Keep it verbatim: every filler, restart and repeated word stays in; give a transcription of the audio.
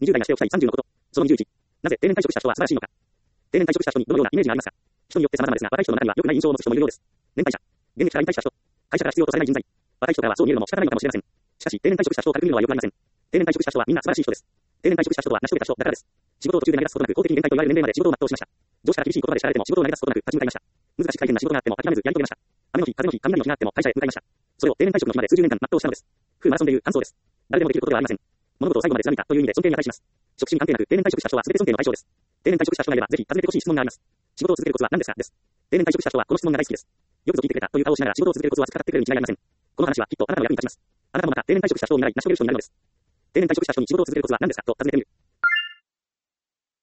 にじゅう代がしておきたいさんじゅうのこと。そのにじゅういち。なぜ定年退職した人は素晴らしいのか。定年退職した人にどのようなイメージがありますか。人によって様々ですが、若い人の中には良くない印象を持つ人もいるようです。年配者。現役から引退した人。会社から必要とされない人材。若い人からはそう見えるのも仕方ないのかもしれません。しかし、定年退職した人を軽く見るのは良くありません。定年退職した人はみんな素晴らしい人です。定年退職した人は成し遂げた人だからです。仕事を途中で投げ出すことなく、法的に限界と言われる年齢まで仕事を全うしました。上司から厳しい言葉で叱られても仕事を投げ出すことなく立ち向かいました。難しく大変な仕事があっても諦めずやり遂げました。雨の日、風の日、雷の日があっても会社へ向かいました。それを定年退職の日まで数十年間全うしたのです。フルマラソンでいう完走です。誰でもできることではありません。物事を最後まで貫いたという意味で尊敬に値します。職種に関係なく定年退職した人は全て尊敬の対象です。定年退職した人がいればぜひ尋ねてほしい質問があります。仕事を続けるコツは何ですかです。定年退職した人はこの質問が大好きです。よくぞ聞いてくれたという顔をしながら仕事を続けるコツは語ってくれるに違いありません。この話はきっとあなたの役に立ちます。あなたもまた定年退職した人を見習い成し遂げる人になるのです。定年退職した人に仕事を続けるコツは何ですかと尋ねてみる。